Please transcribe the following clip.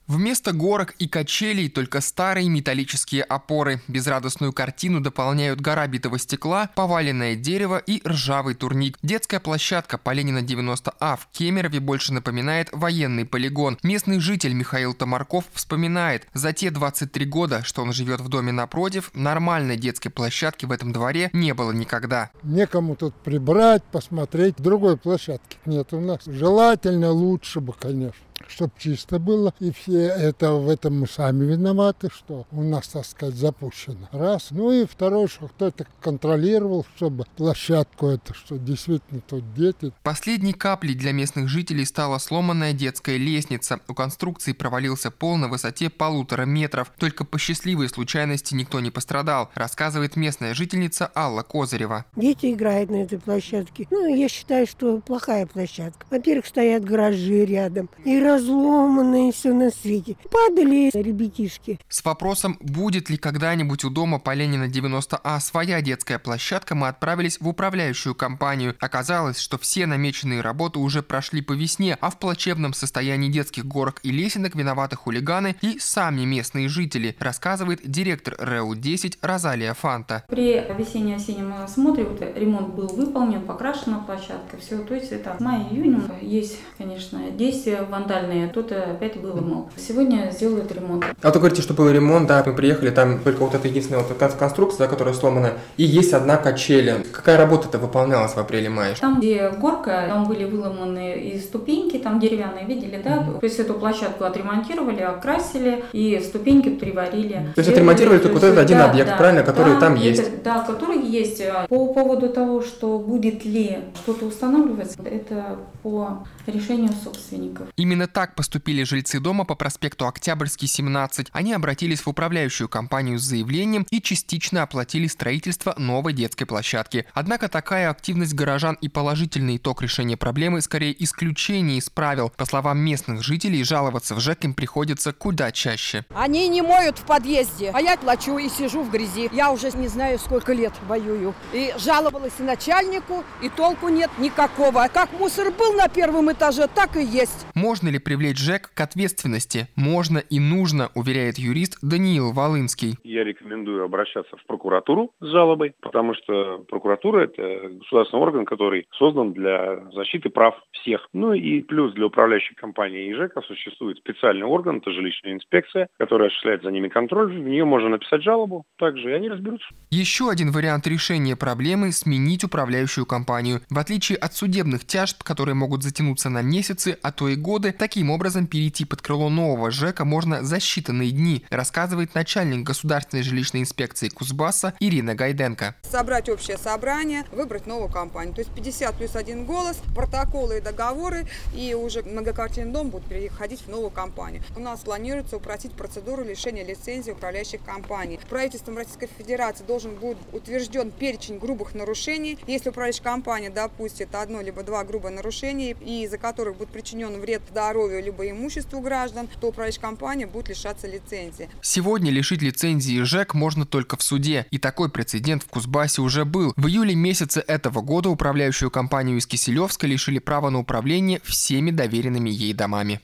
Вместо горок и качелей только старые металлические опоры. Безрадостную картину дополняют гора битого стекла, поваленное дерево и ржавый турник. Детская площадка по Ленина 90А в Кемерове больше напоминает военный полигон. Местный житель Михаил Томарков вспоминает, за те 23 года, что он живет в доме напротив, нормальной детской площадки в этом дворе не было никогда. Некому тут прибрать, посмотреть. Другой площадки нет у нас. Желательно лучше бы, конечно, чтобы чисто было. И все это в этом мы сами виноваты, что у нас, так сказать, запущено. Раз. Ну и второе, что кто-то контролировал, чтобы площадку это, что действительно тут дети. Последней каплей для местных жителей стала сломанная детская лестница. У конструкции провалился пол на высоте 1,5 метра. Только по счастливой случайности никто не пострадал, рассказывает местная жительница Алла Козырева. Дети играют на этой площадке. Я считаю, что плохая площадка. Во-первых, стоят гаражи рядом. И разломанные все на свете. Падали ребятишки. С вопросом, будет ли когда-нибудь у дома по Ленина 90А своя детская площадка, мы отправились в управляющую компанию. Оказалось, что все намеченные работы уже прошли по весне, а в плачевном состоянии детских горок и лесенок виноваты хулиганы и сами местные жители, рассказывает директор РЭУ-10 Розалия Фанта. При весенне-осеннем осмотре ремонт был выполнен, покрашена площадка, все. То есть это май-июнь. Есть, конечно, действия вандальные. Кто-то опять выломал. Сегодня сделают ремонт. А вы говорите, что был ремонт, да, мы приехали, там только вот эта единственная конструкция, которая сломана, и есть одна качеля. Какая работа-то выполнялась в апреле-мае? Там, где горка, там были выломаны и ступеньки, там деревянные, видели, да? То есть эту площадку отремонтировали, окрасили и ступеньки приварили. То есть отремонтировали только вот этот один объект, правильно, который там есть? Да, который есть. По поводу того, что будет ли что-то устанавливаться, это по решению собственников. Именно так поступили жильцы дома по проспекту Октябрьский, 17. Они обратились в управляющую компанию с заявлением и частично оплатили строительство новой детской площадки. Однако такая активность горожан и положительный итог решения проблемы скорее исключение из правил. По словам местных жителей, жаловаться в ЖЭК им приходится куда чаще. Они не моют в подъезде, а я плачу и сижу в грязи. Я уже не знаю, сколько лет воюю. И жаловалась и начальнику, и толку нет никакого. Как мусор был на первом этаже, так и есть. Можно ли привлечь ЖЭК к ответственности? Можно и нужно, уверяет юрист Даниил Волынский. Я рекомендую обращаться в прокуратуру с жалобой, потому что прокуратура – это государственный орган, который создан для защиты прав всех. Ну и плюс для управляющей компании ЖЭКа существует специальный орган, это жилищная инспекция, которая осуществляет за ними контроль. В нее можно написать жалобу также, и они разберутся. Еще один вариант решения проблемы – сменить управляющую компанию. В отличие от судебных тяжб, которые могут затянуться на месяцы, а то и годы, таким образом перейти под крыло нового ЖЭКа можно за считанные дни, рассказывает начальник государственной жилищной инспекции Кузбасса Ирина Гайденко. Собрать общее собрание, выбрать новую компанию. То есть 50 плюс 1 голос, протоколы и договоры, и уже многоквартирный дом будет переходить в новую компанию. У нас планируется упростить процедуру лишения лицензии управляющих компаний. Правительством Российской Федерации должен будет утвержден перечень грубых нарушений. Если управляющая компания допустит одно либо два грубых нарушения, и из-за которых будет причинен вред здоровью либо имуществу граждан, то управляющая компания будет лишаться лицензии. Сегодня лишить лицензии ЖЭК можно только в суде. И такой прецедент в Кузбассе уже был. В июле месяце этого года управляющую компанию из Киселевска лишили права на управление всеми доверенными ей домами.